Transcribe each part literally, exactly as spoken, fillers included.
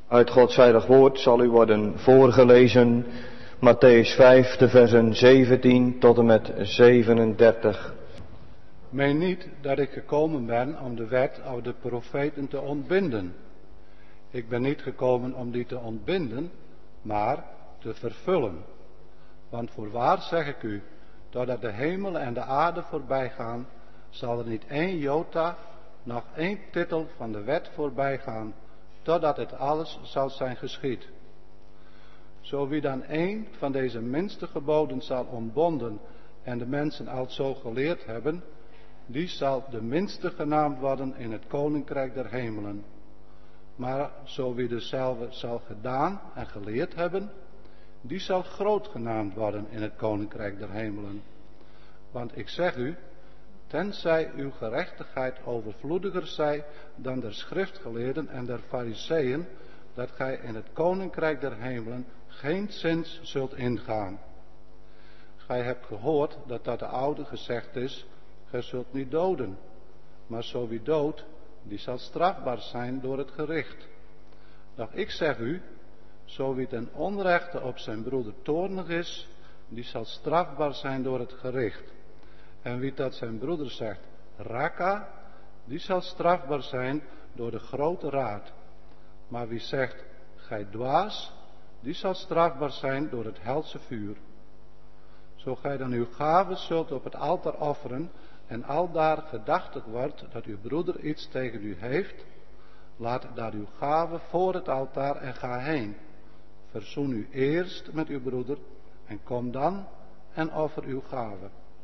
Uit Gods heilig woord zal u worden voorgelezen, Mattheüs vijf, de versen zeventien tot en met zevenendertig. Meen niet dat ik gekomen ben om de wet of de profeten te ontbinden. Ik ben niet gekomen om die te ontbinden, maar te vervullen. Want voorwaar zeg ik u, doordat de hemel en de aarde voorbij gaan, zal er niet één jota, nog één titel van de wet voorbij gaan, totdat het alles zal zijn geschied. Zo wie dan één van deze minste geboden zal ontbonden en de mensen al zo geleerd hebben, die zal de minste genaamd worden in het koninkrijk der hemelen. Maar zo wie dezelfde zal gedaan en geleerd hebben, die zal groot genaamd worden in het koninkrijk der hemelen. Want ik zeg u, tenzij uw gerechtigheid overvloediger zij dan der schriftgeleerden en der fariseeën, dat gij in het koninkrijk der hemelen geenszins zult ingaan. Gij hebt gehoord dat dat de oude gezegd is, gij zult niet doden. Maar zo wie doodt, die zal strafbaar zijn door het gericht. Doch ik zeg u, zo wie ten onrechte op zijn broeder toornig is, die zal strafbaar zijn door het gericht. En wie dat zijn broeder zegt, raka, die zal strafbaar zijn door de grote raad. Maar wie zegt, gij dwaas, die zal strafbaar zijn door het helse vuur. Zo gij dan uw gaven zult op het altaar offeren, en aldaar gedachtig wordt dat uw broeder iets tegen u heeft, laat daar uw gave voor het altaar en ga heen. Verzoen u eerst met uw broeder en kom dan en offer uw gave.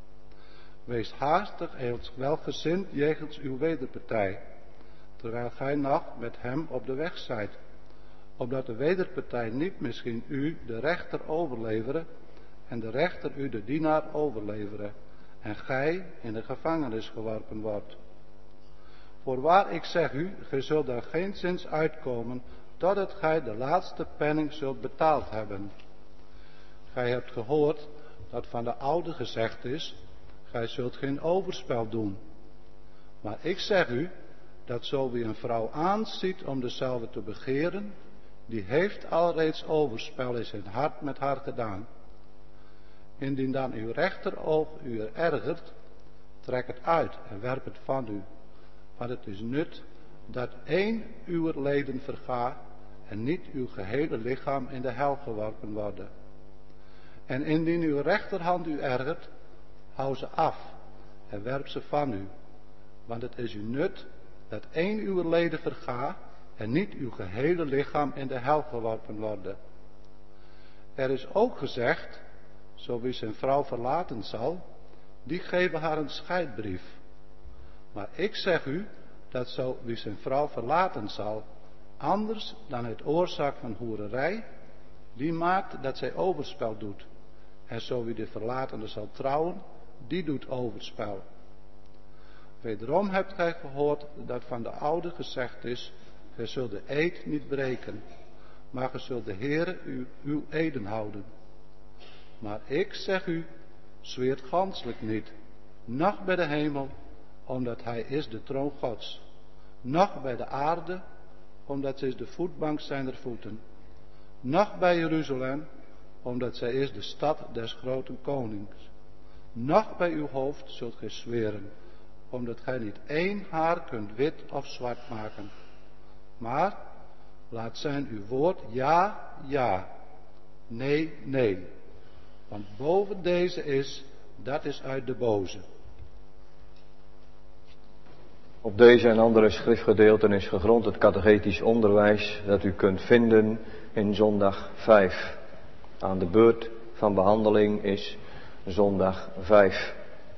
Wees haastig en welgezind jegens uw wederpartij, terwijl gij nog met hem op de weg zijt, opdat de wederpartij niet misschien u de rechter overleveren en de rechter u de dienaar overleveren en gij in de gevangenis geworpen wordt. Voorwaar ik zeg u, gij zult daar geenszins uitkomen, totdat gij de laatste penning zult betaald hebben. Gij hebt gehoord dat van de oude gezegd is, gij zult geen overspel doen. Maar ik zeg u, dat zo wie een vrouw aanziet om dezelfde te begeren, die heeft alreeds overspel in zijn hart met haar gedaan. Indien dan uw rechteroog u ergert, trek het uit en werp het van u. Want het is nut dat één uwer leden verga en niet uw gehele lichaam in de hel geworpen worden. En indien uw rechterhand u ergert, hou ze af en werp ze van u. Want het is u nut dat één uwer leden verga en niet uw gehele lichaam in de hel geworpen worden. Er is ook gezegd, zo wie zijn vrouw verlaten zal, die geven haar een scheidbrief. Maar ik zeg u, dat zo wie zijn vrouw verlaten zal, anders dan uit oorzaak van hoererij, die maakt dat zij overspel doet. En zo wie de verlatene zal trouwen, die doet overspel. Wederom hebt gij gehoord dat van de oude gezegd is, gij zult de eed niet breken, maar gij zult de Heere uw, uw eden houden. Maar ik zeg u, zweert ganselijk niet, noch bij de hemel, omdat hij is de troon Gods, noch bij de aarde, omdat zij is de voetbank zijner voeten, noch bij Jeruzalem, omdat zij is de stad des grote konings. Noch bij uw hoofd zult gij zweren, omdat gij niet één haar kunt wit of zwart maken. Maar laat zijn uw woord ja, ja, nee, nee. Want boven deze is, dat is uit de boze. Op deze en andere schriftgedeelten is gegrond het catechetisch onderwijs dat u kunt vinden in zondag vijf. Aan de beurt van behandeling is zondag vijf.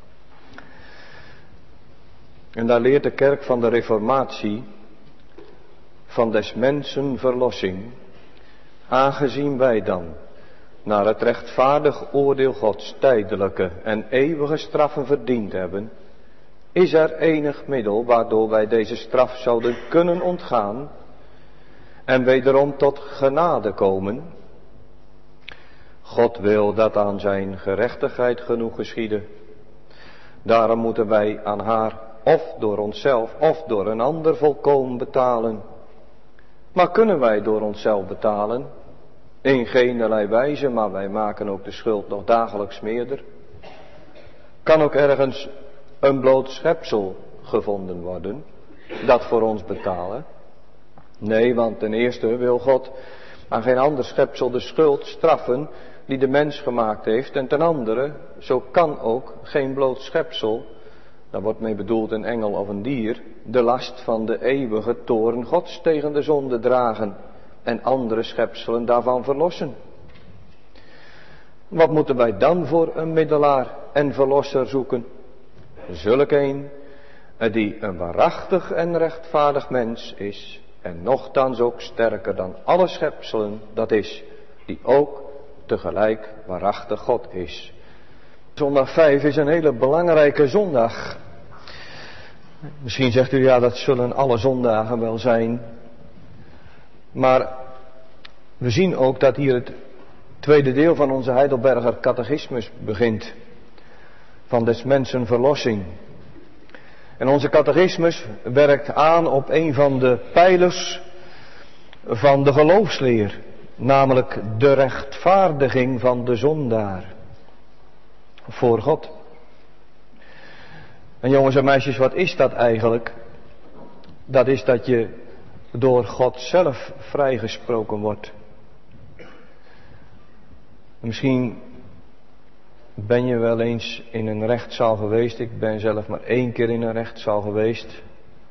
En daar leert de kerk van de Reformatie van des mensen verlossing, aangezien wij dan naar het rechtvaardig oordeel Gods tijdelijke en eeuwige straffen verdiend hebben, is er enig middel waardoor wij deze straf zouden kunnen ontgaan en wederom tot genade komen. God wil dat aan zijn gerechtigheid genoeg geschieden. Daarom moeten wij aan haar of door onszelf of door een ander volkomen betalen. Maar kunnen wij door onszelf betalen? In geenerlei wijze, maar wij maken ook de schuld nog dagelijks meerder. Kan ook ergens een bloot schepsel gevonden worden, dat voor ons betalen? Nee, want ten eerste wil God aan geen ander schepsel de schuld straffen die de mens gemaakt heeft. En ten andere, zo kan ook geen bloot schepsel, daar wordt mee bedoeld een engel of een dier, de last van de eeuwige toorn Gods tegen de zonde dragen en andere schepselen daarvan verlossen. Wat moeten wij dan voor een middelaar en verlosser zoeken? Zulk een die een waarachtig en rechtvaardig mens is en nochtans ook sterker dan alle schepselen, dat is, die ook tegelijk waarachtig God is. Zondag vijf is een hele belangrijke zondag. Misschien zegt u, ja, dat zullen alle zondagen wel zijn. Maar we zien ook dat hier het tweede deel van onze Heidelberger catechismus begint. Van des mensen verlossing. En onze catechismus werkt aan op een van de pijlers van de geloofsleer. Namelijk de rechtvaardiging van de zondaar. Voor God. En jongens en meisjes, wat is dat eigenlijk? Dat is dat je door God zelf vrijgesproken wordt. Misschien ben je wel eens in een rechtszaal geweest. Ik ben zelf maar één keer in een rechtszaal geweest.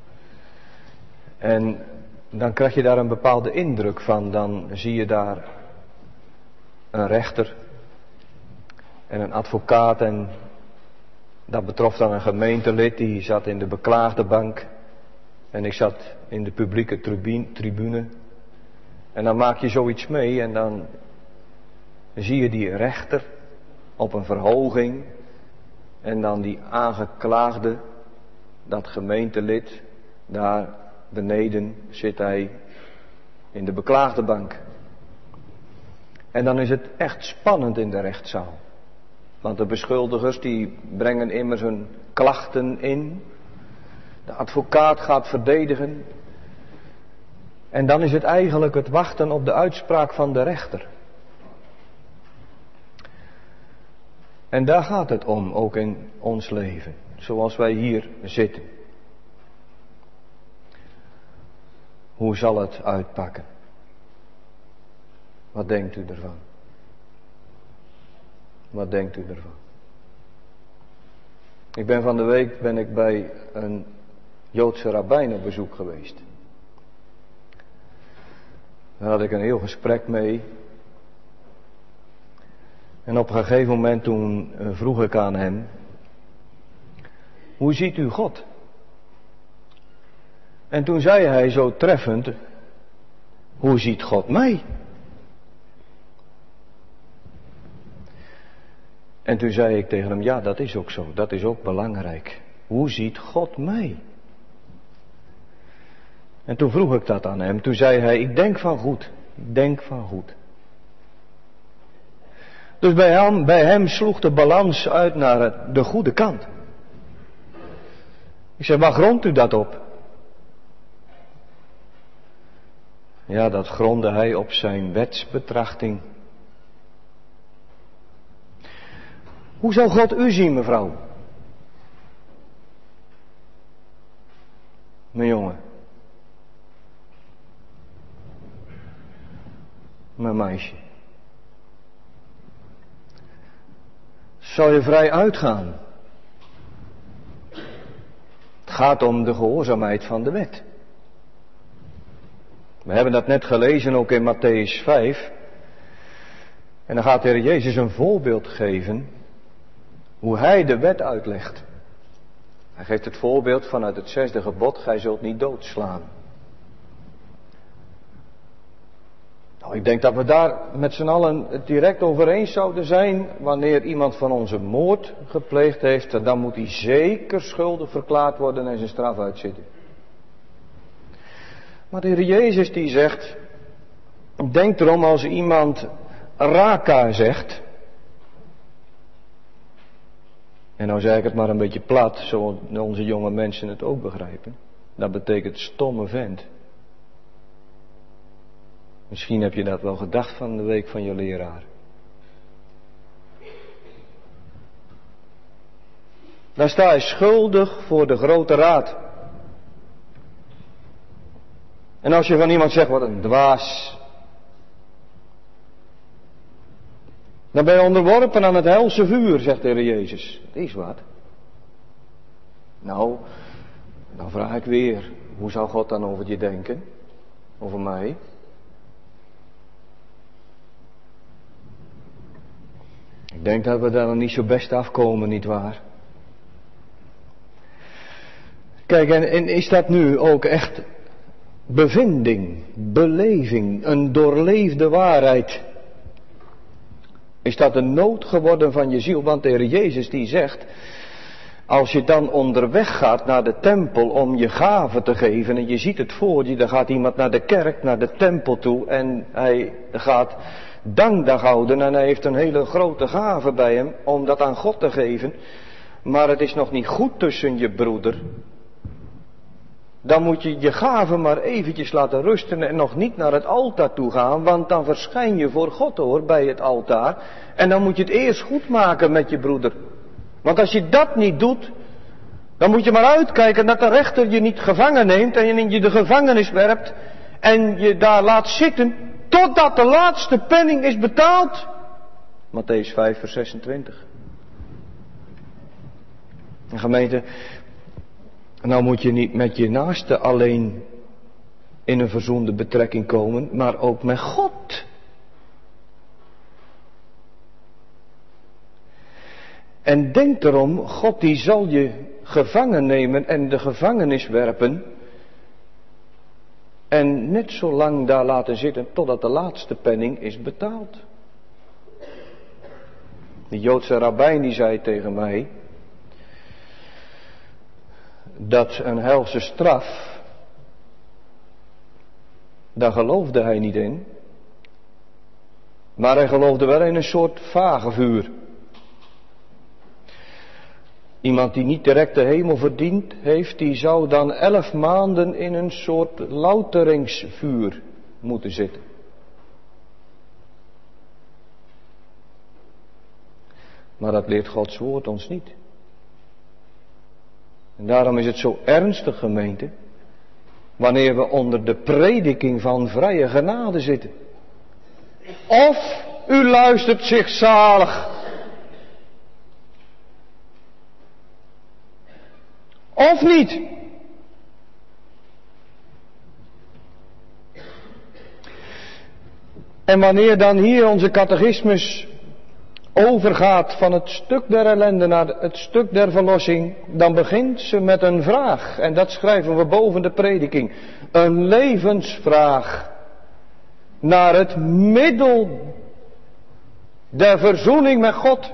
En dan krijg je daar een bepaalde indruk van. Dan zie je daar een rechter en een advocaat. En dat betrof dan een gemeentelid. Die zat in de beklaagde bank. En ik zat in de publieke tribune. En dan maak je zoiets mee en dan zie je die rechter op een verhoging. En dan die aangeklaagde, dat gemeentelid, daar beneden zit hij in de beklaagde bank. En dan is het echt spannend in de rechtszaal. Want de beschuldigers die brengen immers hun klachten in. De advocaat gaat verdedigen. En dan is het eigenlijk het wachten op de uitspraak van de rechter. En daar gaat het om, ook in ons leven. Zoals wij hier zitten. Hoe zal het uitpakken? Wat denkt u ervan? Wat denkt u ervan? Ik ben van de week ben ik bij een Joodse rabbijn op bezoek geweest. Daar had ik een heel gesprek mee. En op een gegeven moment toen vroeg ik aan hem: hoe ziet u God? En toen zei hij zo treffend: hoe ziet God mij? En toen zei ik tegen hem: ja, dat is ook zo, dat is ook belangrijk. Hoe ziet God mij? En toen vroeg ik dat aan hem. Toen zei hij: ik denk van goed, ik denk van goed. Dus bij hem, bij hem sloeg de balans uit naar het, de goede kant. Ik zei: waar grondt u dat op? Ja, dat grondde hij op zijn wetsbetrachting. Hoe zou God u zien, mevrouw? Mijn jongen. Mijn meisje. Zal je vrij uitgaan? Het gaat om de gehoorzaamheid van de wet. We hebben dat net gelezen ook in Matthäus vijf. En dan gaat de Heer Jezus een voorbeeld geven hoe hij de wet uitlegt. Hij geeft het voorbeeld vanuit het zesde gebod: gij zult niet doodslaan. Nou, ik denk dat we daar met z'n allen het direct over eens zouden zijn. Wanneer iemand van ons een moord gepleegd heeft, dan moet hij zeker schuldig verklaard worden en zijn straf uitzitten. Maar de Heer Jezus die zegt: denk erom als iemand raka zegt. En nou zeg ik het maar een beetje plat, zoals onze jonge mensen het ook begrijpen. Dat betekent stomme vent. Misschien heb je dat wel gedacht van de week van je leraar. Dan sta je schuldig voor de grote raad. En als je van iemand zegt, wat een dwaas. Dan ben je onderworpen aan het helse vuur, zegt de Heer Jezus. Dat is wat. Nou, dan vraag ik weer, hoe zou God dan over je denken? Over mij? Ik denk dat we daar nog niet zo best afkomen, nietwaar? Kijk, en, en is dat nu ook echt bevinding, beleving, een doorleefde waarheid? Is dat een nood geworden van je ziel? Want de Heer Jezus die zegt, als je dan onderweg gaat naar de tempel om je gaven te geven, en je ziet het voor je, dan gaat iemand naar de kerk, naar de tempel toe, en hij gaat dankdag houden, en hij heeft een hele grote gave bij hem om dat aan God te geven, maar het is nog niet goed tussen je broeder. Dan moet je je gave maar eventjes laten rusten en nog niet naar het altaar toe gaan, want dan verschijn je voor God hoor, bij het altaar. En dan moet je het eerst goed maken met je broeder. Want als je dat niet doet, dan moet je maar uitkijken dat de rechter je niet gevangen neemt en je de gevangenis werpt en je daar laat zitten totdat de laatste penning is betaald. Mattheüs vijf vers zesentwintig. En gemeente, nou moet je niet met je naaste alleen in een verzoende betrekking komen, maar ook met God. En denk erom, God die zal je gevangen nemen en de gevangenis werpen. En net zo lang daar laten zitten totdat de laatste penning is betaald. De Joodse rabbijn die zei tegen mij dat een helse straf, daar geloofde hij niet in. Maar hij geloofde wel in een soort vagevuur. Iemand die niet direct de hemel verdiend heeft, die zou dan elf maanden in een soort louteringsvuur moeten zitten. Maar dat leert Gods woord ons niet. En daarom is het zo ernstig, gemeente, wanneer we onder de prediking van vrije genade zitten. Of u luistert zich zalig. Of niet. En wanneer dan hier onze catechismus overgaat van het stuk der ellende naar het stuk der verlossing, dan begint ze met een vraag. En dat schrijven we boven de prediking. Een levensvraag naar het middel der verzoening met God.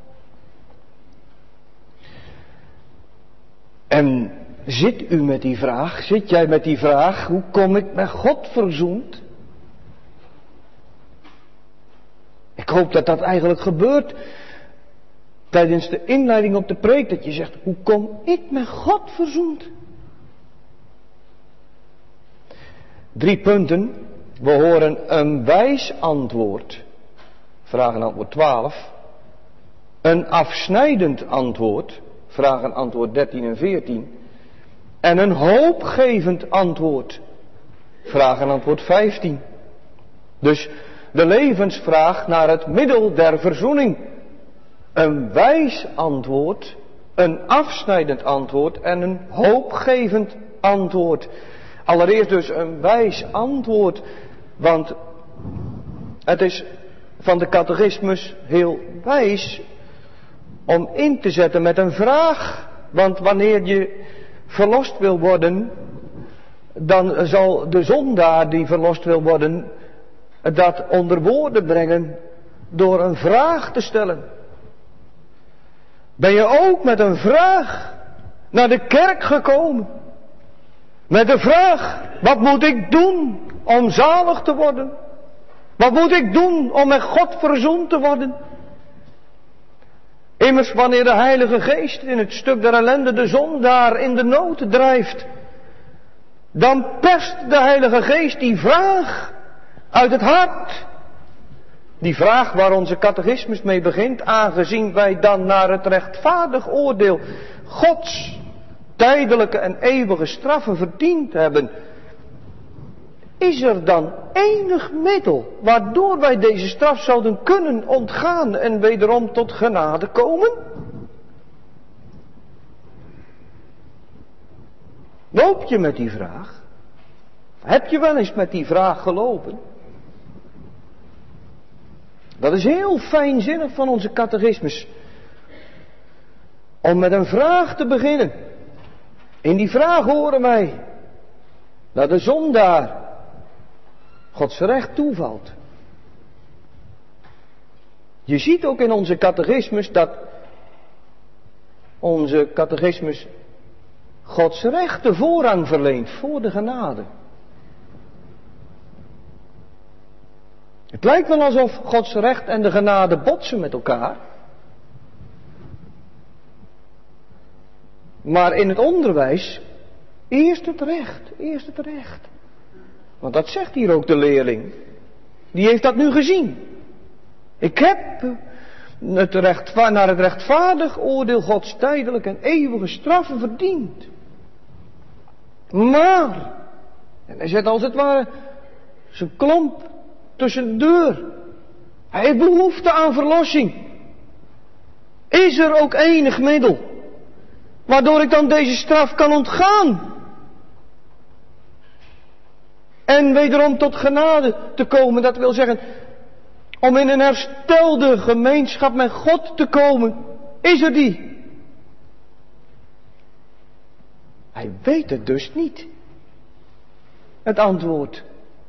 En zit u met die vraag, zit jij met die vraag, hoe kom ik met God verzoend? Ik hoop dat dat eigenlijk gebeurt tijdens de inleiding op de preek, dat je zegt, hoe kom ik met God verzoend? Drie punten. We horen een wijs antwoord, vraag en antwoord twaalf. Een afsnijdend antwoord, vraag en antwoord dertien en veertien. En een hoopgevend antwoord, vraag en antwoord vijftien. Dus de levensvraag naar het middel der verzoening. Een wijs antwoord, een afsnijdend antwoord en een hoopgevend antwoord. Allereerst dus een wijs antwoord, want het is van de catechismus heel wijs om in te zetten met een vraag. Want wanneer je verlost wil worden, dan zal de zondaar die verlost wil worden dat onder woorden brengen door een vraag te stellen. Ben je ook met een vraag naar de kerk gekomen? Met de vraag, wat moet ik doen om zalig te worden? Wat moet ik doen om met God verzoend te worden? Immers wanneer de Heilige Geest in het stuk der ellende de zondaar in de nood drijft, dan perst de Heilige Geest die vraag Uit het hart. Die vraag waar onze catechismus mee begint, aangezien wij dan naar het rechtvaardig oordeel Gods tijdelijke en eeuwige straffen verdiend hebben, is er dan enig middel waardoor wij deze straf zouden kunnen ontgaan en wederom tot genade komen? Loop je met die vraag? Heb je wel eens met die vraag gelopen? Dat is heel fijnzinnig van onze catechismus. Om met een vraag te beginnen. In die vraag horen wij dat de zondaar Gods recht toevalt. Je ziet ook in onze catechismus dat onze catechismus Gods recht de voorrang verleent voor de genade. Het lijkt wel alsof Gods recht en de genade botsen met elkaar. Maar in het onderwijs, eerst het recht, eerst het recht. Want dat zegt hier ook de leerling. Die heeft dat nu gezien. Ik heb het recht, naar het rechtvaardig oordeel Gods tijdelijk en eeuwige straffen verdiend. Maar, en hij zet als het ware zijn klomp tussen de deur. Hij heeft behoefte aan verlossing. Is er ook enig middel waardoor ik dan deze straf kan ontgaan? En wederom tot genade te komen, dat wil zeggen, om in een herstelde gemeenschap met God te komen. Is er die? Hij weet het dus niet. Het antwoord.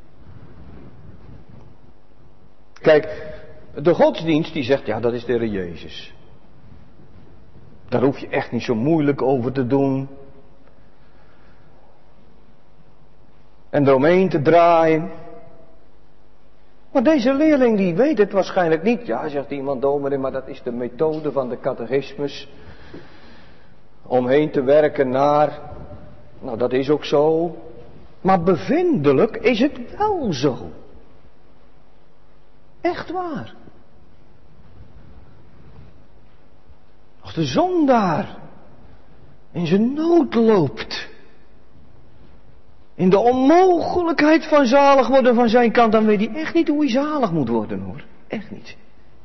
Kijk, de godsdienst die zegt, ja, dat is de Heer Jezus. Daar hoef je echt niet zo moeilijk over te doen. En eromheen te draaien. Maar deze leerling die weet het waarschijnlijk niet. Ja, zegt iemand, dominee, maar dat is de methode van de catechismus. Omheen te werken naar. Nou, dat is ook zo. Maar bevindelijk is het wel zo. Echt waar. Als de zondaar in zijn nood loopt, in de onmogelijkheid van zalig worden van zijn kant, dan weet hij echt niet hoe hij zalig moet worden, hoor. Echt niet.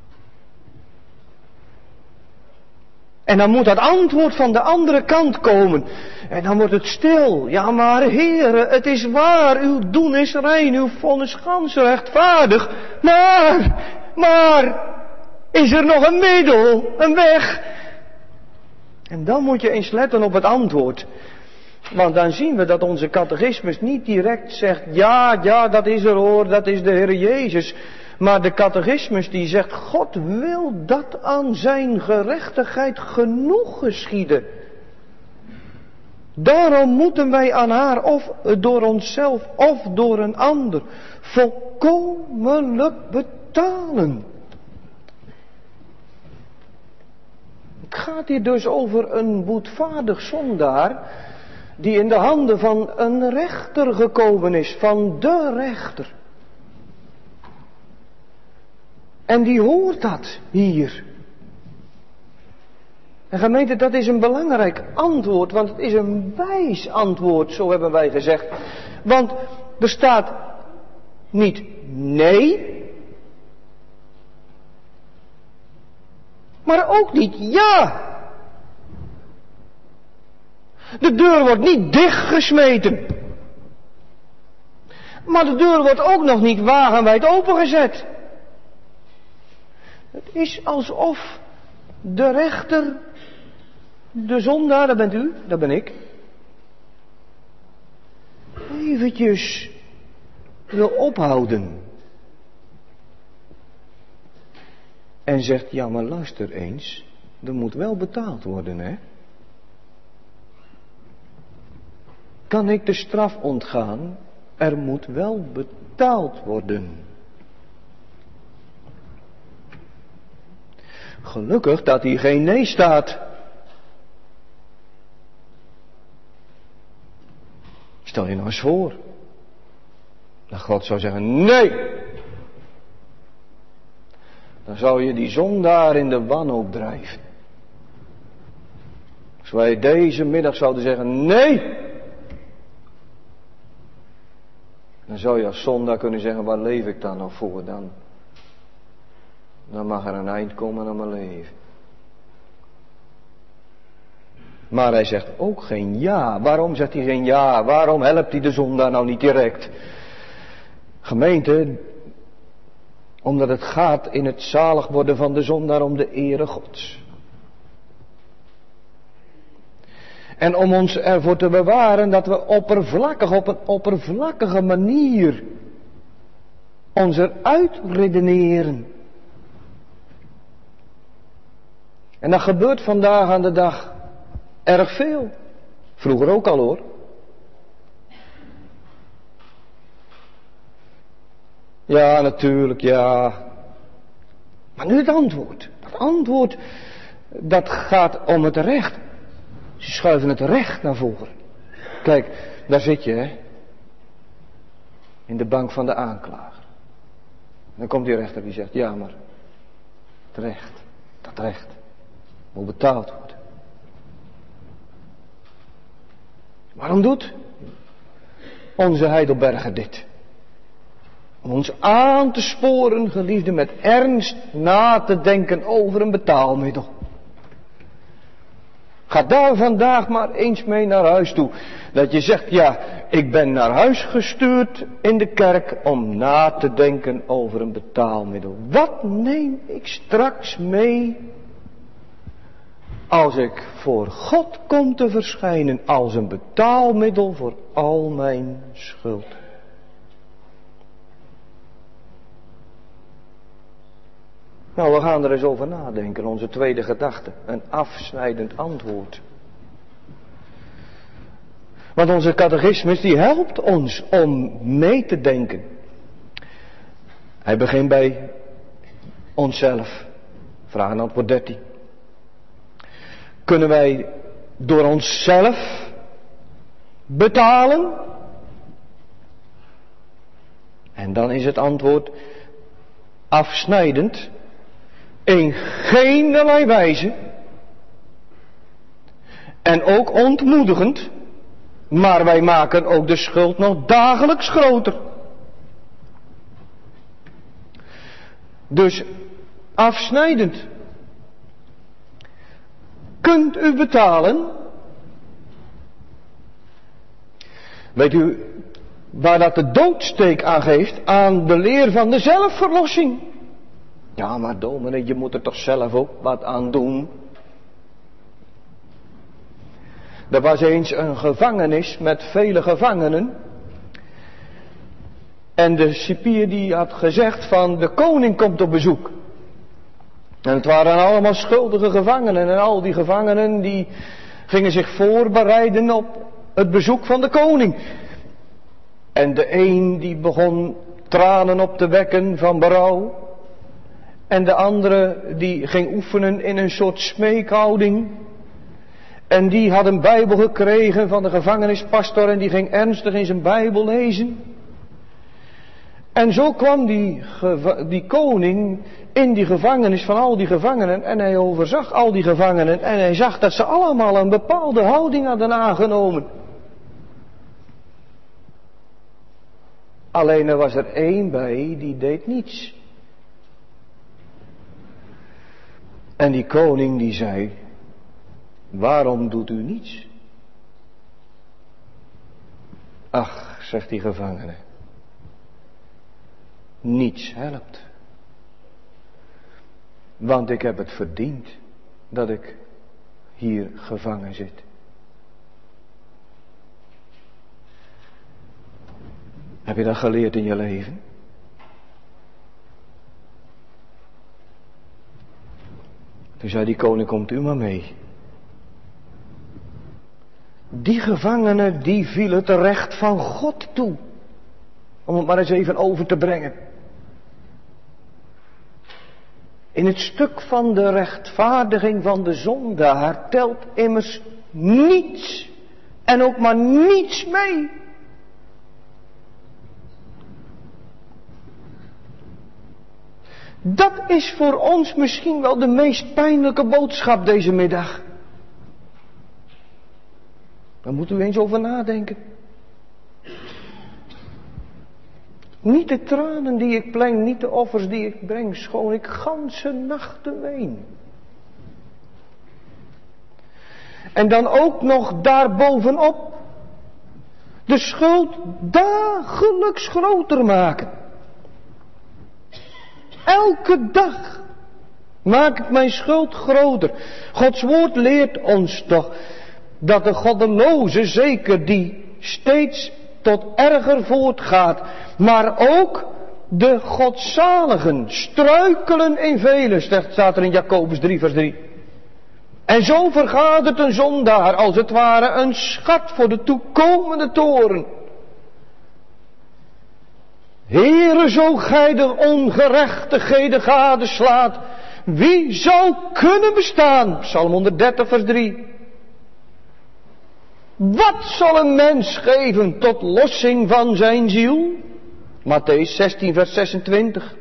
En dan moet dat antwoord van de andere kant komen. En dan wordt het stil. Ja, maar Heere, het is waar. Uw doen is rein. Uw vonnis gans rechtvaardig. Maar, maar, is er nog een middel? Een weg? En dan moet je eens letten op het antwoord. Want dan zien we dat onze catechismus niet direct zegt, ja, ja, dat is er hoor, dat is de Heer Jezus. Maar de catechismus die zegt, God wil dat aan zijn gerechtigheid genoeg geschieden. Daarom moeten wij aan haar, of door onszelf, of door een ander, volkomenlijk betalen. Het gaat hier dus over een boetvaardig zondaar, die in de handen van een rechter gekomen is, van de rechter. En die hoort dat hier. En gemeente, dat is een belangrijk antwoord, want het is een wijs antwoord, zo hebben wij gezegd. Want er staat niet nee, maar ook niet ja. De deur wordt niet dichtgesmeten. Maar de deur wordt ook nog niet wagenwijd opengezet. Het is alsof de rechter, de zondaar, dat bent u, dat ben ik, eventjes wil ophouden. En zegt, ja maar luister eens, er moet wel betaald worden, hè. Kan ik de straf ontgaan? Er moet wel betaald worden. Gelukkig dat hier geen nee staat. Stel je nou eens voor. Dat God zou zeggen, nee. dan zou je die zondaar in de wanhoop drijven. Als wij deze middag zouden zeggen, nee! Dan zou je als zondaar kunnen zeggen, waar leef ik dan nog voor? Dan, dan mag er een eind komen aan mijn leven. Maar hij zegt ook geen ja. Waarom zegt hij geen ja? Waarom helpt hij de zondaar nou niet direct? Gemeente, omdat het gaat in het zalig worden van de zondaar om de ere Gods. En om ons ervoor te bewaren dat we oppervlakkig, op een oppervlakkige manier ons eruit redeneren. En dat gebeurt vandaag aan de dag erg veel. Vroeger ook al hoor. Ja, natuurlijk, ja. Maar nu het antwoord. Het antwoord, dat gaat om het recht. Ze schuiven het recht naar voren. Kijk, daar zit je, hè. In de bank van de aanklager. En dan komt die rechter die zegt, ja, maar het recht, dat recht, moet betaald worden. Waarom doet onze Heidelberger dit? Om ons aan te sporen, geliefden, met ernst na te denken over een betaalmiddel. Ga daar vandaag maar eens mee naar huis toe. Dat je zegt, ja, ik ben naar huis gestuurd in de kerk om na te denken over een betaalmiddel. Wat neem ik straks mee als ik voor God kom te verschijnen als een betaalmiddel voor al mijn schuld? Nou, we gaan er eens over nadenken. Onze tweede gedachte. Een afsnijdend antwoord. Want onze catechismus die helpt ons om mee te denken. Hij begint bij onszelf. Vraag en antwoord dertien. Kunnen wij door onszelf betalen? En dan is het antwoord afsnijdend. In geenerlei wijze. En ook ontmoedigend. Maar wij maken ook de schuld nog dagelijks groter. Dus afsnijdend. Kunt u betalen? Weet u waar dat de doodsteek aan geeft? Aan de leer van de zelfverlossing. Ja, maar dominee, je moet er toch zelf ook wat aan doen. Er was eens een gevangenis met vele gevangenen. En de cipier die had gezegd van de koning komt op bezoek. En het waren allemaal schuldige gevangenen. En al die gevangenen die gingen zich voorbereiden op het bezoek van de koning. En de een die begon tranen op te wekken van berouw. En de andere die ging oefenen in een soort smeekhouding. En die had een Bijbel gekregen van de gevangenispastor en die ging ernstig in zijn Bijbel lezen. En zo kwam die, die koning in die gevangenis van al die gevangenen en hij overzag al die gevangenen en hij zag dat ze allemaal een bepaalde houding hadden aangenomen. Alleen er was er één bij die deed niets. En die koning die zei, waarom doet u niets? Ach, zegt die gevangene, niets helpt. Want ik heb het verdiend dat ik hier gevangen zit. Heb je dat geleerd in je leven? Toen zei die koning, komt u maar mee. Die gevangenen die vielen het recht van God toe. Om het maar eens even over te brengen. In het stuk van de rechtvaardiging van de zondaar telt immers niets. En ook maar niets mee. Dat is voor ons misschien wel de meest pijnlijke boodschap deze middag. Daar moeten we eens over nadenken. Niet de tranen die ik pleng, niet de offers die ik breng, schoon ik ganse nachten ween. En dan ook nog daarbovenop de schuld dagelijks groter maken. Elke dag maak ik mijn schuld groter. Gods woord leert ons toch dat de goddeloze, zeker die steeds tot erger voortgaat, maar ook de godzaligen struikelen in velen, staat er in Jacobus drie vers drie. En zo vergadert een zondaar als het ware een schat voor de toekomende toren. Heere, zo gij de ongerechtigheden gadeslaat, wie zou kunnen bestaan? Psalm honderddertig vers drie. Wat zal een mens geven tot lossing van zijn ziel? Mattheüs zestien vers zesentwintig.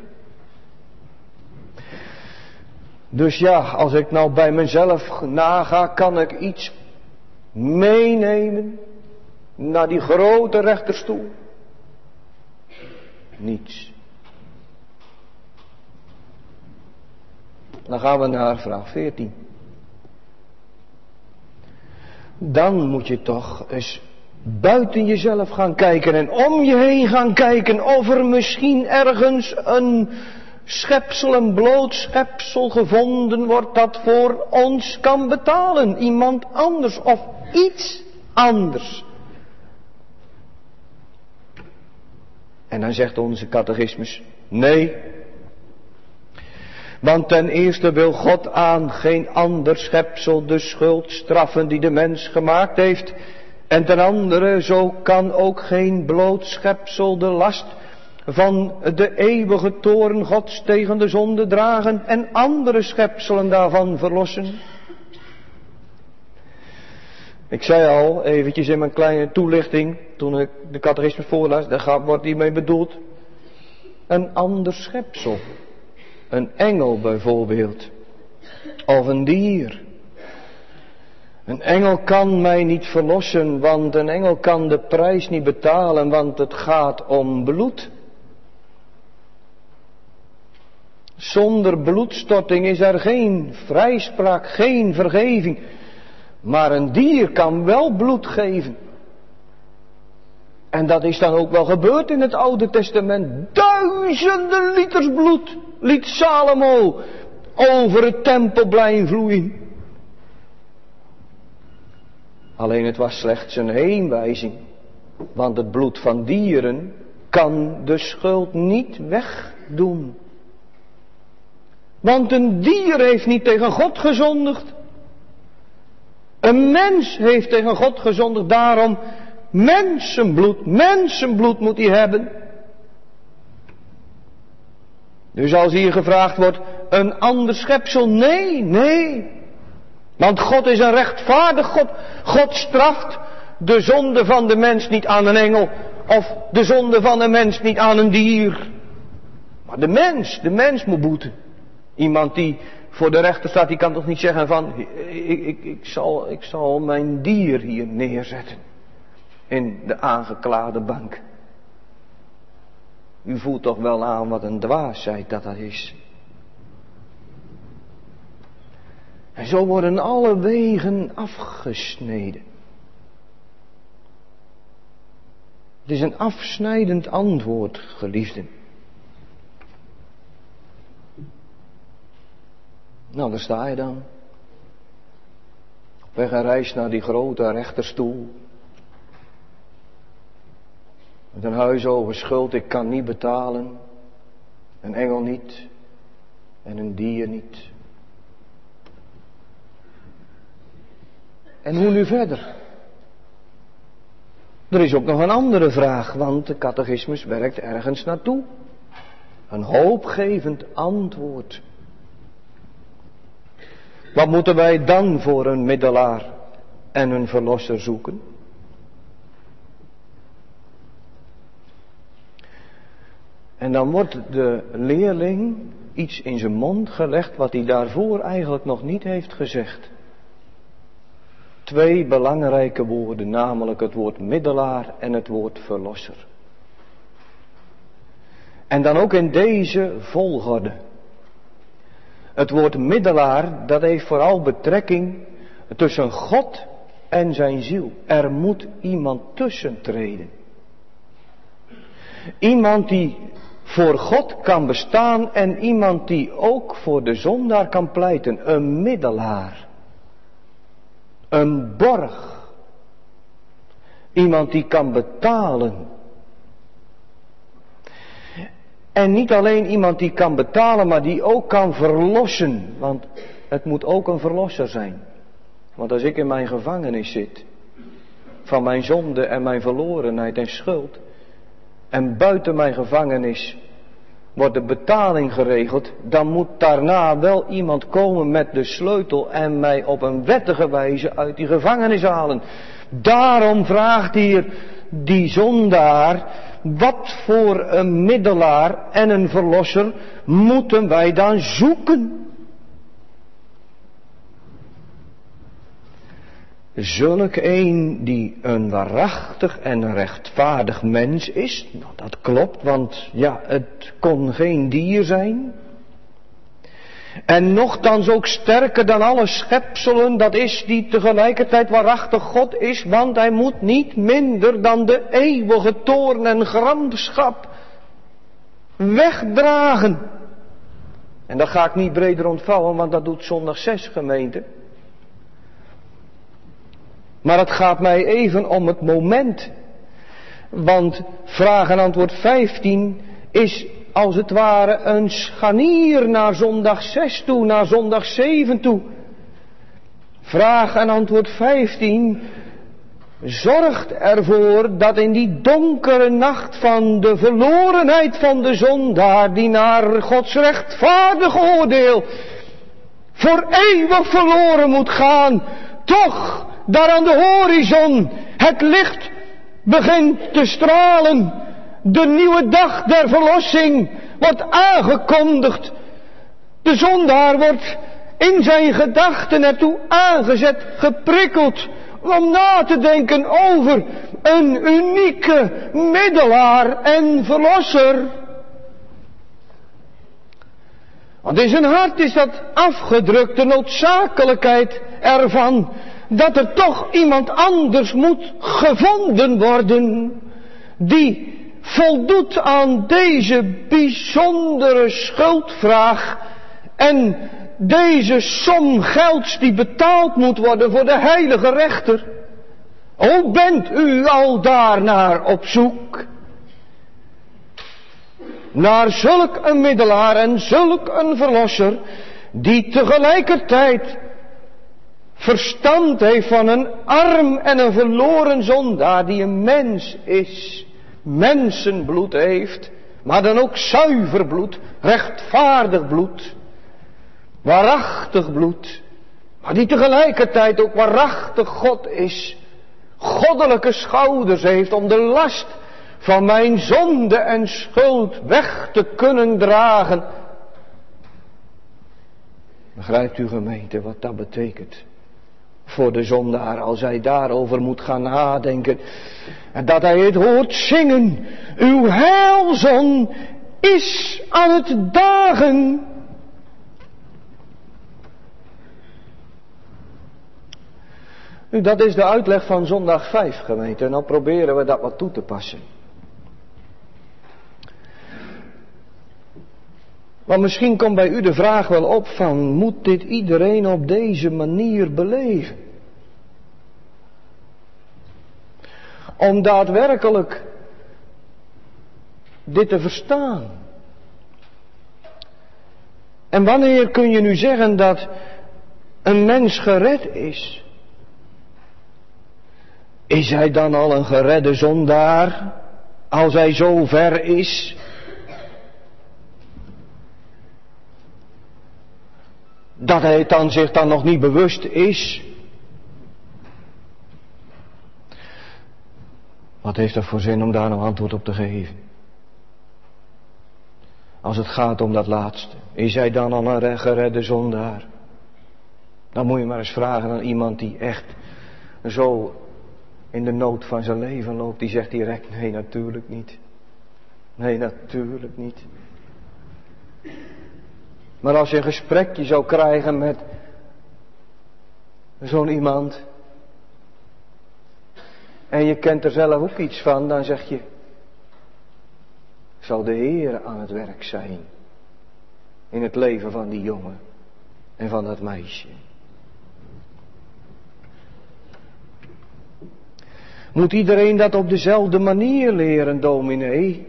Dus ja, als ik nou bij mezelf naga, kan ik iets meenemen naar die grote rechterstoel? Niets. Dan gaan we naar vraag veertien. Dan moet je toch eens buiten jezelf gaan kijken en om je heen gaan kijken of er misschien ergens een schepsel, een bloot schepsel gevonden wordt dat voor ons kan betalen. Iemand anders of iets anders. En dan zegt onze catechismus, nee. Want ten eerste wil God aan geen ander schepsel de schuld straffen die de mens gemaakt heeft. En ten andere, zo kan ook geen bloot schepsel de last van de eeuwige toorn Gods tegen de zonde dragen en andere schepselen daarvan verlossen. Ik zei al eventjes in mijn kleine toelichting, toen ik de catechismus voorlas, daar wordt hiermee bedoeld een ander schepsel. Een engel bijvoorbeeld. Of een dier. Een engel kan mij niet verlossen, want een engel kan de prijs niet betalen, want het gaat om bloed. Zonder bloedstorting is er geen vrijspraak, geen vergeving. Maar een dier kan wel bloed geven. En dat is dan ook wel gebeurd in het Oude Testament. Duizenden liters bloed liet Salomo over het tempelplein vloeien. Alleen het was slechts een heenwijzing. Want het bloed van dieren kan de schuld niet wegdoen. Want een dier heeft niet tegen God gezondigd. Een mens heeft tegen God gezondigd, daarom mensenbloed, mensenbloed moet hij hebben. Dus als hier gevraagd wordt, een ander schepsel, nee, nee. Want God is een rechtvaardig God. God straft de zonde van de mens niet aan een engel, of de zonde van een mens niet aan een dier. Maar de mens, de mens moet boeten. Iemand die voor de rechter staat, die kan toch niet zeggen van, ik, ik, ik, zal, ik zal mijn dier hier neerzetten. In de aangeklaagde bank. U voelt toch wel aan wat een dwaasheid dat dat is. En zo worden alle wegen afgesneden. Het is een afsnijdend antwoord, geliefden. Nou, daar sta je dan. Op weg en reis naar die grote rechterstoel. Met een huishoge schuld, ik kan niet betalen. Een engel niet. En een dier niet. En hoe nu verder? Er is ook nog een andere vraag, want de catechismus werkt ergens naartoe. Een hoopgevend antwoord. Wat moeten wij dan voor een middelaar en een verlosser zoeken? En dan wordt de leerling iets in zijn mond gelegd wat hij daarvoor eigenlijk nog niet heeft gezegd. Twee belangrijke woorden, namelijk het woord middelaar en het woord verlosser. En dan ook in deze volgorde. Het woord middelaar, dat heeft vooral betrekking tussen God en zijn ziel. Er moet iemand tussen treden. Iemand die voor God kan bestaan en iemand die ook voor de zondaar kan pleiten. Een middelaar. Een borg. Iemand die kan betalen. En niet alleen iemand die kan betalen, maar die ook kan verlossen. Want het moet ook een verlosser zijn. Want als ik in mijn gevangenis zit, van mijn zonde en mijn verlorenheid en schuld, en buiten mijn gevangenis wordt de betaling geregeld, dan moet daarna wel iemand komen met de sleutel en mij op een wettige wijze uit die gevangenis halen. Daarom vraagt hier die zondaar, wat voor een middelaar en een verlosser moeten wij dan zoeken? Zulk een die een waarachtig en rechtvaardig mens is, nou dat klopt, want ja, het kon geen dier zijn. En nochtans ook sterker dan alle schepselen, dat is die tegelijkertijd waarachtig God is, want hij moet niet minder dan de eeuwige toorn en gramschap wegdragen. En dat ga ik niet breder ontvouwen, want dat doet zondag zes gemeente. Maar het gaat mij even om het moment. Want vraag en antwoord vijftien is als het ware een scharnier naar zondag zes toe, naar zondag zeven toe. Vraag en antwoord vijftien zorgt ervoor dat in die donkere nacht van de verlorenheid van de zondaar, die naar Gods rechtvaardig oordeel voor eeuwig verloren moet gaan, toch daar aan de horizon het licht begint te stralen. De nieuwe dag der verlossing wordt aangekondigd. De zondaar wordt in zijn gedachten ertoe aangezet, geprikkeld om na te denken over een unieke middelaar en verlosser. Want in zijn hart is dat afgedrukt, de noodzakelijkheid ervan, dat er toch iemand anders moet gevonden worden, die voldoet aan deze bijzondere schuldvraag en deze som gelds die betaald moet worden voor de heilige rechter. O, bent u al daarnaar op zoek? Naar zulk een middelaar en zulk een verlosser, die tegelijkertijd verstand heeft van een arm en een verloren zondaar, die een mens is, mensenbloed heeft, maar dan ook zuiver bloed, rechtvaardig bloed, waarachtig bloed, maar die tegelijkertijd ook waarachtig God is, goddelijke schouders heeft om de last van mijn zonde en schuld weg te kunnen dragen. Begrijpt u, gemeente, wat dat betekent voor de zondaar als hij daarover moet gaan nadenken? En dat hij het hoort zingen: uw heilzon is aan het dagen. Nu, dat is de uitleg van zondag vijf, gemeente. En dan proberen we dat wat toe te passen. Maar misschien komt bij u de vraag wel op van, moet dit iedereen op deze manier beleven? Om daadwerkelijk dit te verstaan. En wanneer kun je nu zeggen dat een mens gered is? Is hij dan al een geredde zondaar, als hij zo ver is? Dat hij het dan zich dan nog niet bewust is? Wat heeft dat voor zin om daar nou antwoord op te geven? Als het gaat om dat laatste. Is hij dan al een geredde zondaar? Dan moet je maar eens vragen aan iemand die echt zo in de nood van zijn leven loopt. Die zegt direct, nee natuurlijk niet. Nee natuurlijk niet. Maar als je een gesprekje zou krijgen met zo'n iemand. En je kent er zelf ook iets van. Dan zeg je. Zal de Heer aan het werk zijn. In het leven van die jongen. En van dat meisje. Moet iedereen dat op dezelfde manier leren, dominee?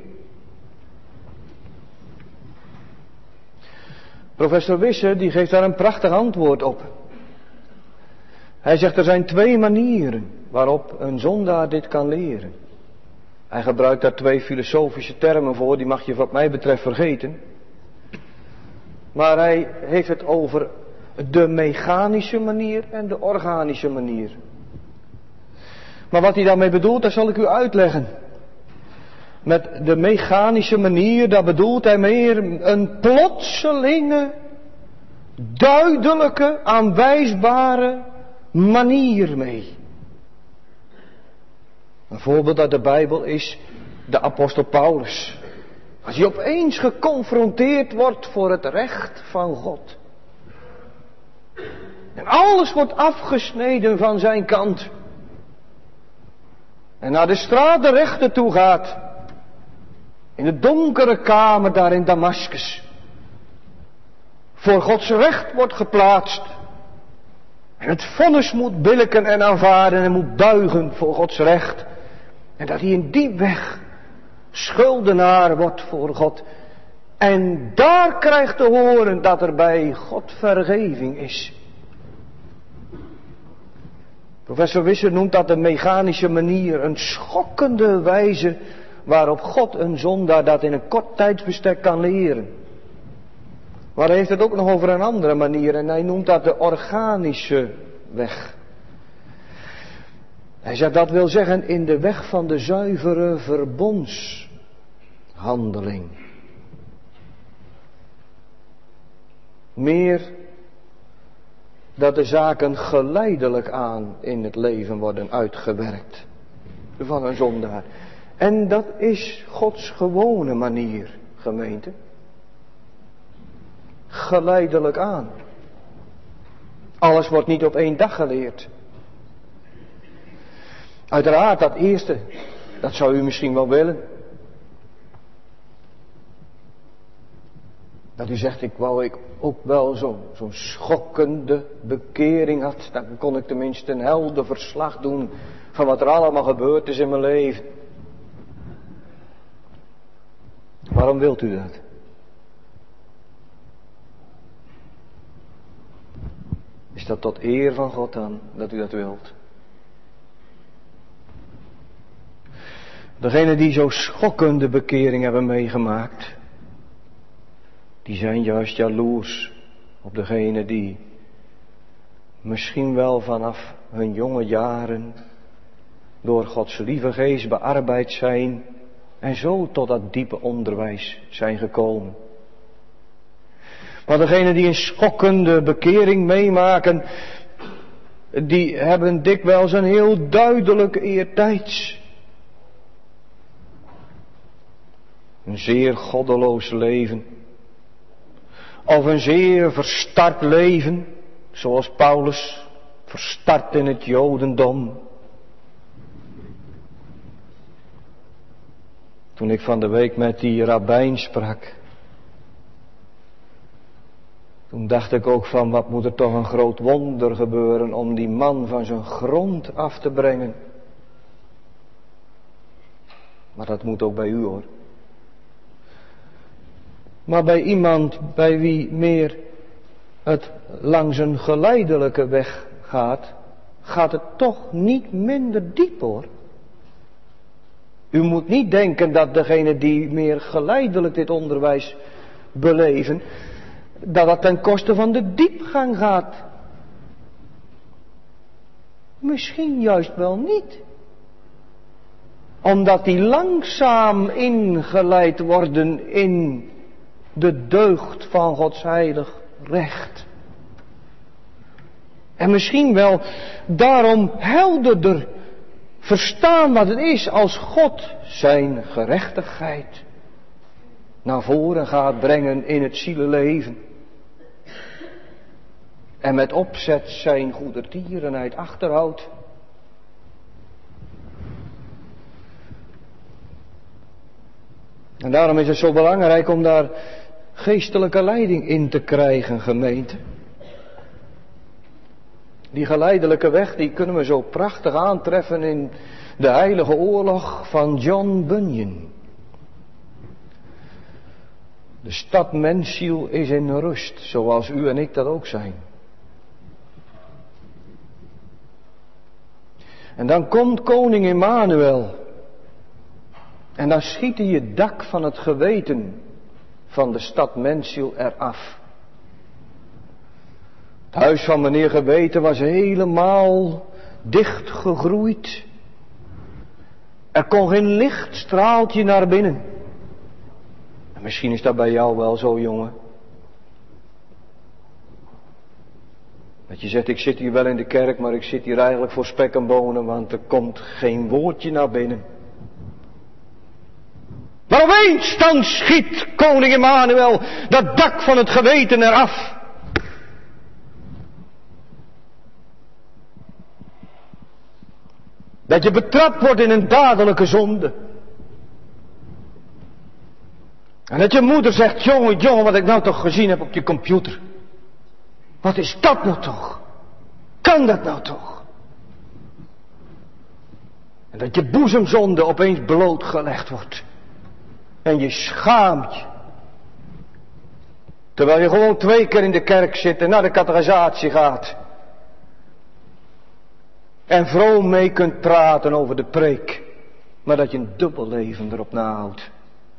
Professor Wisse, die geeft daar een prachtig antwoord op. Hij zegt er zijn twee manieren waarop een zondaar dit kan leren. Hij gebruikt daar twee filosofische termen voor, die mag je wat mij betreft vergeten. Maar hij heeft het over de mechanische manier en de organische manier. Maar wat hij daarmee bedoelt, dat zal ik u uitleggen. Met de mechanische manier, daar bedoelt hij meer een plotselinge, duidelijke, aanwijsbare manier mee. Een voorbeeld uit de Bijbel is de apostel Paulus. Als hij opeens geconfronteerd wordt voor het recht van God. En alles wordt afgesneden van zijn kant. En naar de straat de rechter toe gaat. In de donkere kamer daar in Damaskus. Voor Gods recht wordt geplaatst. En het vonnis moet billijken en aanvaarden en moet buigen voor Gods recht. En dat hij in die weg schuldenaar wordt voor God. En daar krijgt te horen dat er bij God vergeving is. Professor Wisse noemt dat de mechanische manier, een schokkende wijze waarop God een zondaar dat in een kort tijdsbestek kan leren. Maar hij heeft het ook nog over een andere manier en hij noemt dat de organische weg. Hij zegt dat wil zeggen in de weg van de zuivere verbondshandeling. Meer dat de zaken geleidelijk aan in het leven worden uitgewerkt van een zondaar. En dat is Gods gewone manier, gemeente. Geleidelijk aan. Alles wordt niet op één dag geleerd. Uiteraard dat eerste, dat zou u misschien wel willen. Dat u zegt, ik wou ik ook wel zo'n zo'n schokkende bekering had. Dan kon ik tenminste een helder verslag doen van wat er allemaal gebeurd is in mijn leven. Waarom wilt u dat? Is dat tot eer van God dan, dat u dat wilt? Degenen die zo schokkende bekering hebben meegemaakt, die zijn juist jaloers op degenen die misschien wel vanaf hun jonge jaren door Gods lieve geest bearbeid zijn en zo tot dat diepe onderwijs zijn gekomen. Maar degenen die een schokkende bekering meemaken, die hebben dikwijls een heel duidelijk eertijds. Een zeer goddeloos leven. Of een zeer verstart leven, zoals Paulus, verstart in het Jodendom. Toen ik van de week met die rabbijn sprak, toen dacht ik ook van, wat moet er toch een groot wonder gebeuren om die man van zijn grond af te brengen. Maar dat moet ook bij u hoor. Maar bij iemand bij wie meer het langs een geleidelijke weg gaat, gaat het toch niet minder diep hoor. U moet niet denken dat degenen die meer geleidelijk dit onderwijs beleven, dat dat ten koste van de diepgang gaat. Misschien juist wel niet. Omdat die langzaam ingeleid worden in De deugd van Gods heilig recht. En misschien wel daarom helderder verstaan wat het is als God zijn gerechtigheid naar voren gaat brengen in het zielenleven. En met opzet zijn goedertierenheid achterhoudt. En daarom is het zo belangrijk om daar geestelijke leiding in te krijgen, gemeente. Die geleidelijke weg, die kunnen we zo prachtig aantreffen in de heilige oorlog van John Bunyan. De stad mensziel is in rust, zoals u en ik dat ook zijn. En dan komt koning Emmanuel. En dan schiet hij het dak van het geweten van de stad mensziel eraf. Het huis van meneer geweten was helemaal dichtgegroeid. Er kon geen lichtstraaltje naar binnen. En misschien is dat bij jou wel zo, jongen. Dat je zegt, ik zit hier wel in de kerk, maar ik zit hier eigenlijk voor spek en bonen, want er komt geen woordje naar binnen. Maar opeens dan schiet koning Emmanuel dat dak van het geweten eraf. Dat je betrapt wordt in een dadelijke zonde. En dat je moeder zegt, jongen, jongen, wat ik nou toch gezien heb op je computer. Wat is dat nou toch? Kan dat nou toch? En dat je boezemzonde opeens blootgelegd wordt. En je schaamt je. Terwijl je gewoon twee keer in de kerk zit en naar de catechisatie gaat. En vroom mee kunt praten over de preek. Maar dat je een dubbel leven erop nahoudt.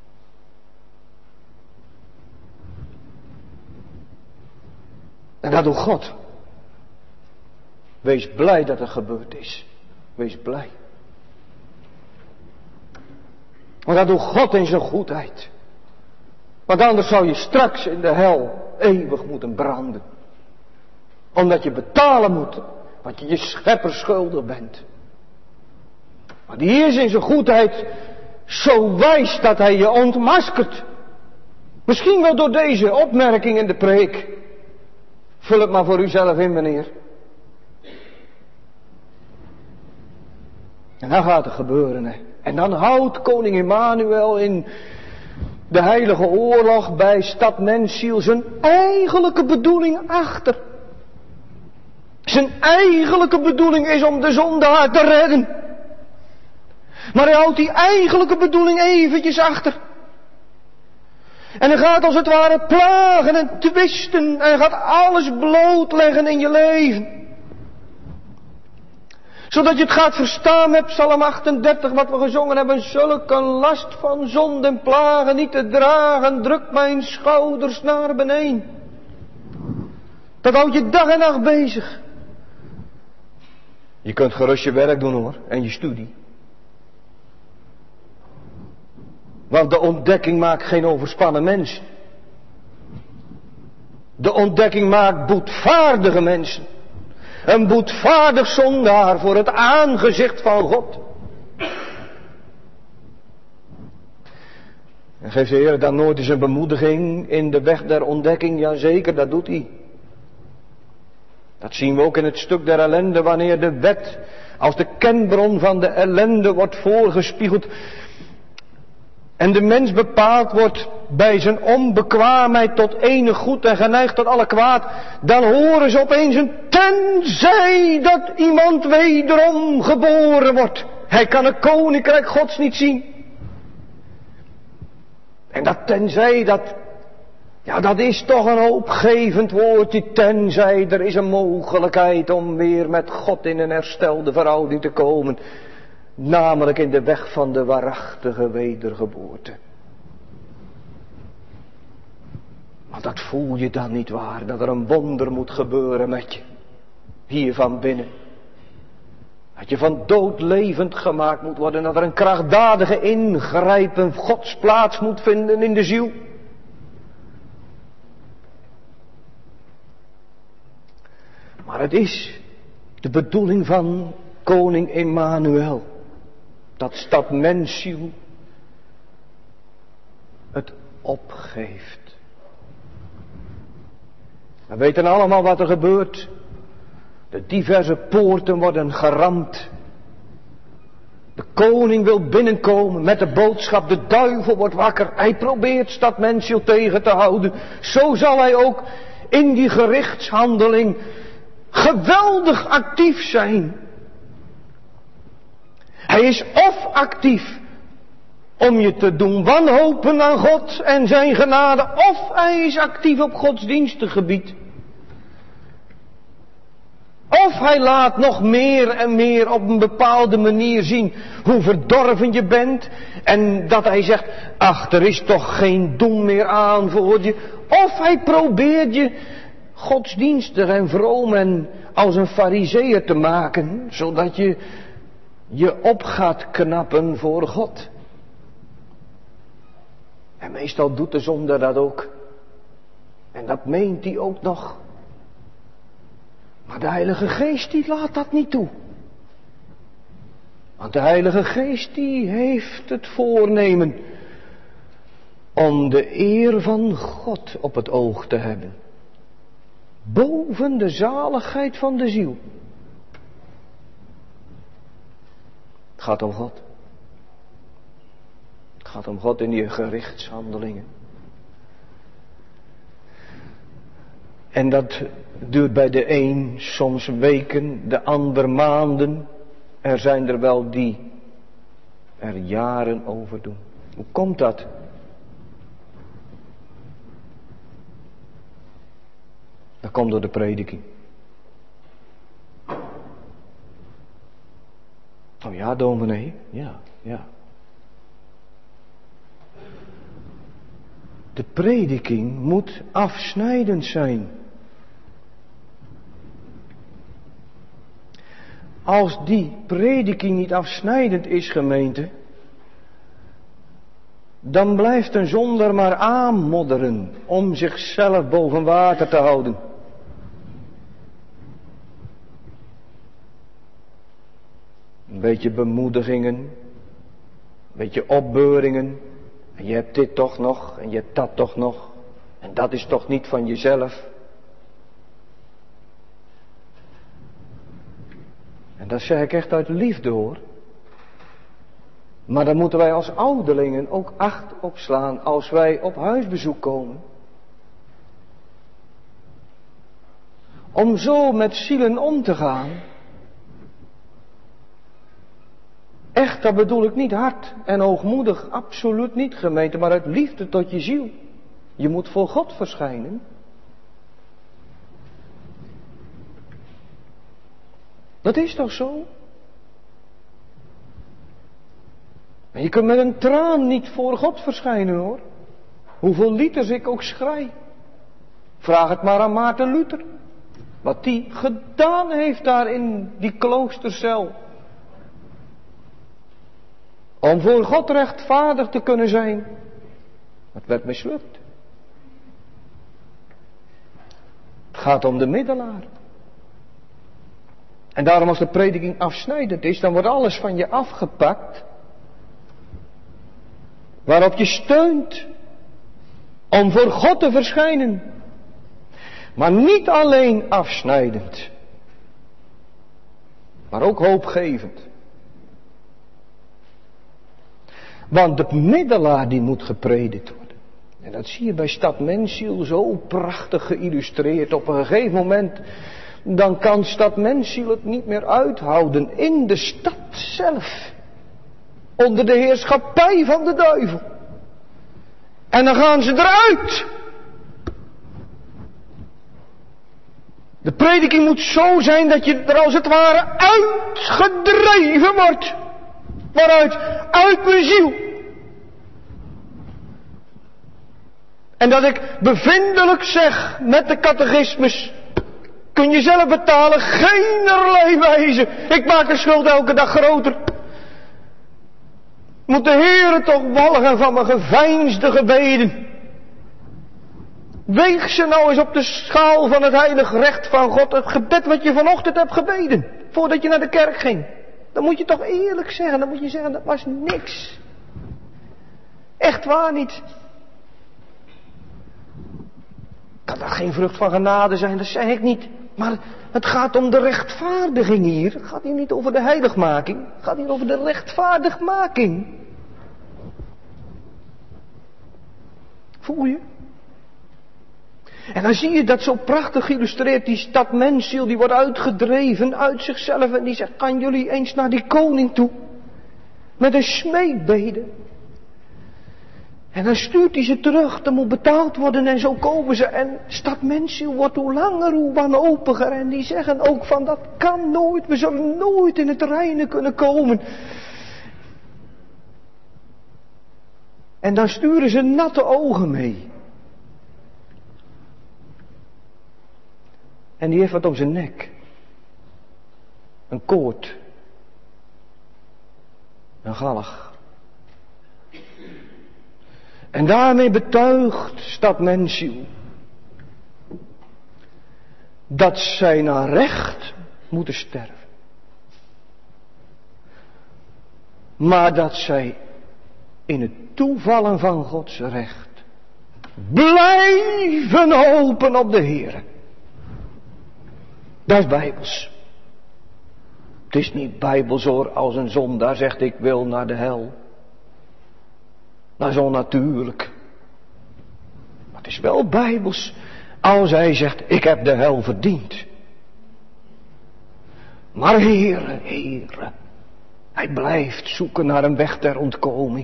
En dat doet God. Wees blij dat het gebeurd is. Wees blij. Want dat doet God in zijn goedheid. Want anders zou je straks in de hel eeuwig moeten branden. Omdat je betalen moet wat je je schepper schuldig bent. Maar die is in zijn goedheid zo wijs dat hij je ontmaskert. Misschien wel door deze opmerking in de preek. Vul het maar voor uzelf in, meneer. En dan gaat het gebeuren, hè. En dan houdt koning Emmanuel in de heilige oorlog bij stad mensziel zijn eigenlijke bedoeling achter. Zijn eigenlijke bedoeling is om de zondaar te redden. Maar hij houdt die eigenlijke bedoeling eventjes achter. En hij gaat als het ware plagen en twisten. En hij gaat alles blootleggen in je leven. Zodat je het gaat verstaan met Psalm achtendertig wat we gezongen hebben. Zulke last van zonde en plagen niet te dragen. Drukt mijn schouders naar beneden. Dat houdt je dag en nacht bezig. Je kunt gerust je werk doen hoor. En je studie. Want de ontdekking maakt geen overspannen mensen. De ontdekking maakt boetvaardige mensen. Een boetvaardig zondaar voor het aangezicht van God. En geeft de Heer dan nooit eens een bemoediging in de weg der ontdekking? Jazeker, dat doet hij. Dat zien we ook in het stuk der ellende, wanneer de wet als de kenbron van de ellende wordt voorgespiegeld. En de mens bepaald wordt bij zijn onbekwaamheid tot enig goed en geneigd tot alle kwaad. Dan horen ze opeens een tenzij dat iemand wederom geboren wordt. Hij kan het koninkrijk Gods niet zien. En dat tenzij, dat, ja, dat is toch een hoopgevend woordje. Tenzij er is een mogelijkheid om weer met God in een herstelde verhouding te komen. Namelijk in de weg van de waarachtige wedergeboorte. Maar dat voel je dan niet waar. Dat er een wonder moet gebeuren met je. Hier van binnen. Dat je van dood levend gemaakt moet worden. Dat er een krachtdadige ingrijpen Gods plaats moet vinden in de ziel. Maar het is de bedoeling van koning Emmanuel. Dat stadmensziel het opgeeft. We weten allemaal wat er gebeurt. De diverse poorten worden geramd. De koning wil binnenkomen met de boodschap. De duivel wordt wakker. Hij probeert stadmensziel tegen te houden. Zo zal hij ook in die gerichtshandeling geweldig actief zijn. Hij is of actief om je te doen wanhopen aan God en zijn genade, of hij is actief op godsdienstig gebied. Of hij laat nog meer en meer op een bepaalde manier zien hoe verdorven je bent. En dat hij zegt, ach, er is toch geen doen meer aan voor je. Of hij probeert je godsdienstig en vroom en als een farizeeër te maken. Zodat je je op gaat knappen voor God. En meestal doet de zonde dat ook. En dat meent hij ook nog. Maar de Heilige Geest die laat dat niet toe. Want de Heilige Geest die heeft het voornemen om de eer van God op het oog te hebben. Boven de zaligheid van de ziel. Het gaat om God. Het gaat om God in die gerichtshandelingen. En dat duurt bij de een soms weken, de ander maanden. Er zijn er wel die er jaren over doen. Hoe komt dat? Dat komt door de prediking. Oh ja, dominee. Ja, ja. De prediking moet afsnijdend zijn. Als die prediking niet afsnijdend is, gemeente, dan blijft een zondaar maar aanmodderen om zichzelf boven water te houden. Een beetje bemoedigingen, een beetje opbeuringen. En je hebt dit toch nog, en je hebt dat toch nog. En dat is toch niet van jezelf. En dat zeg ik echt uit liefde hoor. Maar dan moeten wij als ouderlingen ook acht opslaan als wij op huisbezoek komen. Om zo met zielen om te gaan. Echt, dat bedoel ik niet hard en hoogmoedig, absoluut niet gemeente, maar uit liefde tot je ziel. Je moet voor God verschijnen. Dat is toch zo? En je kunt met een traan niet voor God verschijnen hoor. Hoeveel liters ik ook schrei. Vraag het maar aan Maarten Luther. Wat die gedaan heeft daar in die kloostercel. Om voor God rechtvaardig te kunnen zijn. Het werd mislukt. Het gaat om de middelaar. En daarom als de prediking afsnijdend is, dan wordt alles van je afgepakt. Waarop je steunt. Om voor God te verschijnen. Maar niet alleen afsnijdend. Maar ook hoopgevend. Want de middelaar die moet gepredikt worden. En dat zie je bij stadmensziel zo prachtig geïllustreerd. Op een gegeven moment, dan kan stadmensziel het niet meer uithouden in de stad zelf. Onder de heerschappij van de duivel. En dan gaan ze eruit. De prediking moet zo zijn dat je er als het ware uitgedreven wordt. Waaruit? Uit mijn ziel. En dat ik bevindelijk zeg met de catechismus. Kun je zelf betalen, geenerlei wijze. Ik maak de schuld elke dag groter. Moet de Heere toch walgen van mijn geveinsde gebeden. Weeg ze nou eens op de schaal van het heilig recht van God. Het gebed wat je vanochtend hebt gebeden. Voordat je naar de kerk ging. Dan moet je toch eerlijk zeggen. Dan moet je zeggen, dat was niks. Echt waar niet. Kan dat geen vrucht van genade zijn? Dat zeg ik niet. Maar het gaat om de rechtvaardiging hier. Het gaat hier niet over de heiligmaking. Het gaat hier over de rechtvaardigmaking. Voel je? En dan zie je dat zo prachtig geïllustreerd. Die stad mensziel die wordt uitgedreven uit zichzelf. En die zegt, gaan jullie eens naar die koning toe. Met een smeekbede. En dan stuurt hij ze terug. Er moet betaald worden en zo komen ze. En stad mensziel wordt hoe langer hoe wanhopiger. En die zeggen ook van dat kan nooit. We zullen nooit in het reine kunnen komen. En dan sturen ze natte ogen mee. En die heeft wat om zijn nek. Een koord. Een galg. En daarmee betuigt stad mensziel dat zij naar recht moeten sterven. Maar dat zij in het toevallen van Gods recht blijven hopen op de Heer. Dat is bijbels. Het is niet bijbels hoor, als een zondaar zegt ik wil naar de hel. Dat is onnatuurlijk. Maar het is wel bijbels als hij zegt ik heb de hel verdiend. Maar Heere, Heere, hij blijft zoeken naar een weg ter ontkoming.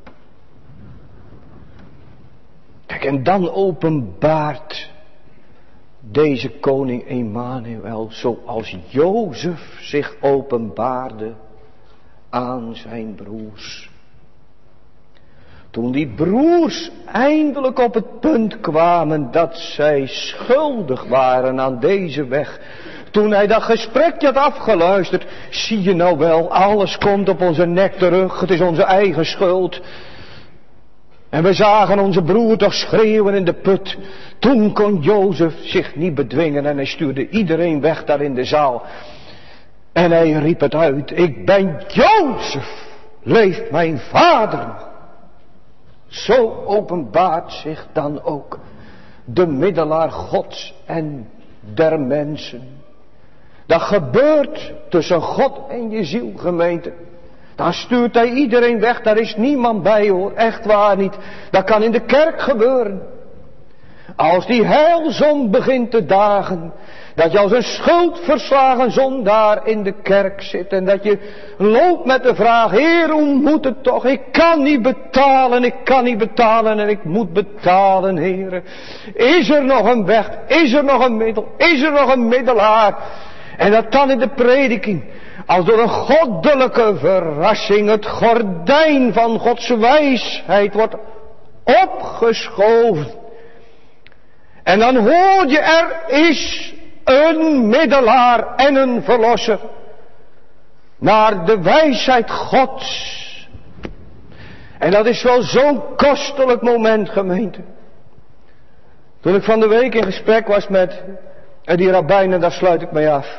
Kijk, en dan openbaart deze koning Emmanuel, zoals Jozef zich openbaarde aan zijn broers. Toen die broers eindelijk op het punt kwamen dat zij schuldig waren aan deze weg. Toen hij dat gesprekje had afgeluisterd. Zie je nou wel, alles komt op onze nek terug. Het is onze eigen schuld. En we zagen onze broer toch schreeuwen in de put. Toen kon Jozef zich niet bedwingen en hij stuurde iedereen weg daar in de zaal. En hij riep het uit. Ik ben Jozef. Leeft mijn vader nog. Zo openbaart zich dan ook de middelaar Gods en der mensen. Dat gebeurt tussen God en je ziel, gemeente. Dan stuurt hij iedereen weg, daar is niemand bij hoor, echt waar niet. Dat kan in de kerk gebeuren. Als die heilzon begint te dagen, dat je als een schuldverslagen zondaar in de kerk zit en dat je loopt met de vraag, Heer, hoe moet het toch? Ik kan niet betalen, ik kan niet betalen en ik moet betalen, Heer. Is er nog een weg? Is er nog een middel? Is er nog een middelaar? En dat dan in de prediking, als door een goddelijke verrassing het gordijn van Gods wijsheid wordt opgeschoven. En dan hoor je, er is een middelaar en een verlosser. Naar de wijsheid Gods. En dat is wel zo'n kostelijk moment, gemeente. Toen ik van de week in gesprek was met die rabbijnen, daar sluit ik mee af.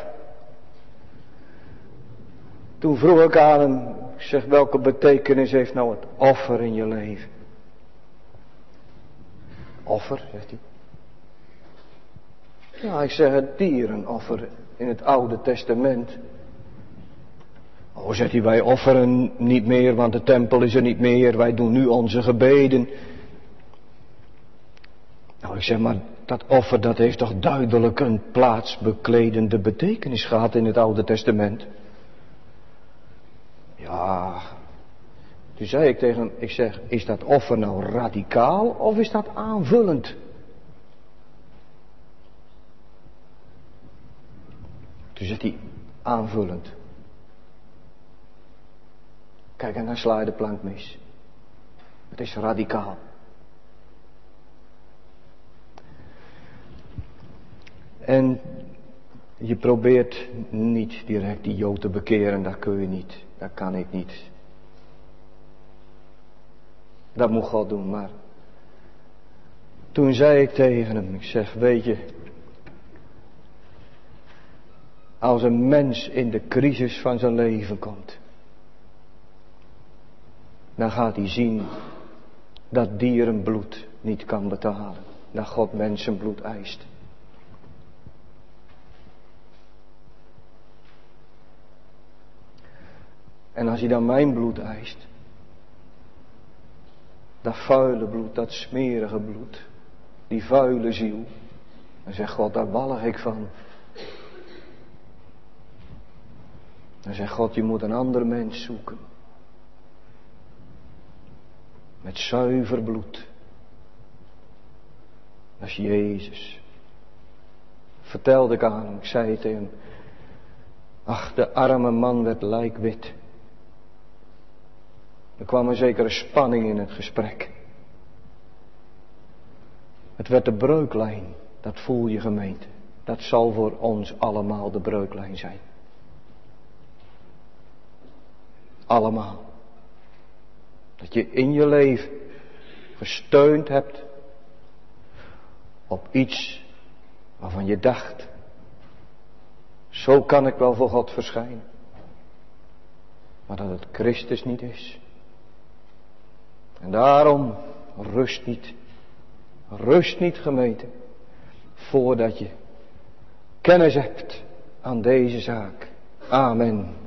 Toen vroeg ik aan hem, ik zeg, welke betekenis heeft nou het offer in je leven? Offer, zegt hij. Ja, ik zeg het dierenoffer in het Oude Testament. Oh, zegt hij, wij offeren niet meer, want de tempel is er niet meer. Wij doen nu onze gebeden. Nou, ik zeg maar, dat offer dat heeft toch duidelijk een plaatsbekledende betekenis gehad in het Oude Testament. Ja, toen zei ik tegen hem, ik zeg, is dat offer nou radicaal of is dat aanvullend? Toen zegt hij, aanvullend. Kijk, en dan sla je de plank mis. Het is radicaal. En je probeert niet direct die Jood te bekeren, dat kun je niet. Dat kan ik niet. Dat moet God doen, maar Toen zei ik tegen hem, ik zeg, weet je, als een mens in de crisis van zijn leven komt, dan gaat hij zien dat dierenbloed niet kan betalen. Dat God mensenbloed eist. En als hij dan mijn bloed eist, dat vuile bloed, dat smerige bloed, die vuile ziel, dan zegt God, daar walg ik van. Dan zegt God, je moet een ander mens zoeken. Met zuiver bloed. Dat is Jezus. Vertelde ik aan hem, ik zei tegen hem, ach, de arme man werd lijkwit. Er kwam een zekere spanning in het gesprek. Het werd de breuklijn, dat voel je gemeente. Dat zal voor ons allemaal de breuklijn zijn. Allemaal. Dat je in je leven gesteund hebt op iets waarvan je dacht, zo kan ik wel voor God verschijnen. Maar dat het Christus niet is. En daarom rust niet. Rust niet gemeente. Voordat je kennis hebt aan deze zaak. Amen.